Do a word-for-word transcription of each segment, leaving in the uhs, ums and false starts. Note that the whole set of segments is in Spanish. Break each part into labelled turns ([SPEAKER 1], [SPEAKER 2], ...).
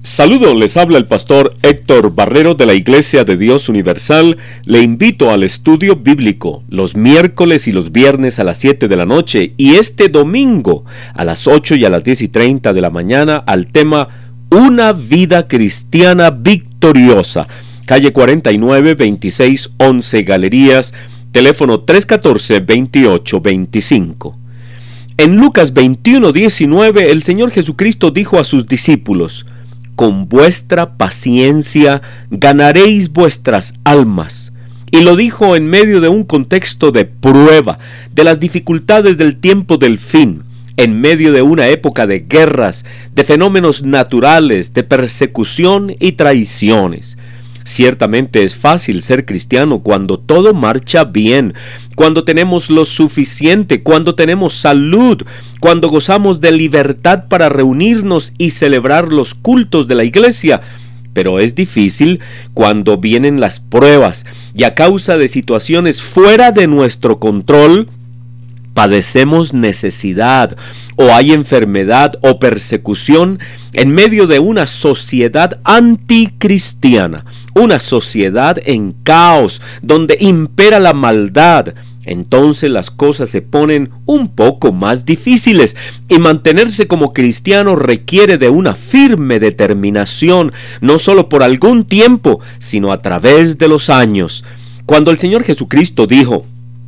[SPEAKER 1] Saludos, les habla el pastor Héctor Barrero de la Iglesia de Dios Universal. Le invito al estudio bíblico los miércoles y los viernes a las siete de la noche y este domingo a las ocho y a las diez y treinta de la mañana al tema Una vida cristiana victoriosa. Calle cuarenta y nueve, veintiséis once Galerías, teléfono tres uno cuatro, veintiocho veinticinco. En Lucas veintiuno diecinueve, el Señor Jesucristo dijo a sus discípulos: con vuestra paciencia ganaréis vuestras almas. Y lo dijo en medio de un contexto de prueba, de las dificultades del tiempo del fin, en medio de una época de guerras, de fenómenos naturales, de persecución y traiciones. Ciertamente es fácil ser cristiano cuando todo marcha bien, cuando tenemos lo suficiente, cuando tenemos salud, cuando gozamos de libertad para reunirnos y celebrar los cultos de la iglesia. Pero es difícil cuando vienen las pruebas y a causa de situaciones fuera de nuestro control, padecemos necesidad o hay enfermedad o persecución en medio de una sociedad anticristiana, una sociedad en caos donde impera la maldad. Entonces las cosas se ponen un poco más difíciles y mantenerse como cristiano requiere de una firme determinación, no solo por algún tiempo, sino a través de los años. Cuando el Señor Jesucristo dijo: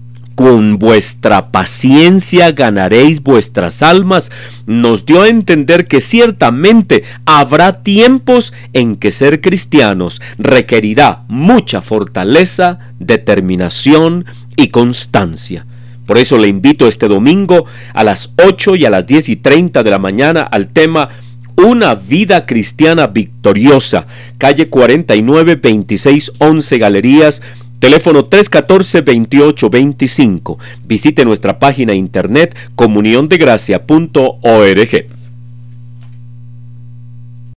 [SPEAKER 1] con vuestra paciencia ganaréis vuestras almas, nos dio a entender que ciertamente habrá tiempos en que ser cristianos requerirá mucha fortaleza, determinación y constancia. Por eso le invito este domingo a las ocho y a las diez y treinta de la mañana al tema Una vida cristiana victoriosa, calle cuarenta y nueve, veintiséis once Galerías, teléfono tres uno cuatro, veintiocho veinticinco. Visite nuestra página internet comunión de gracia punto org.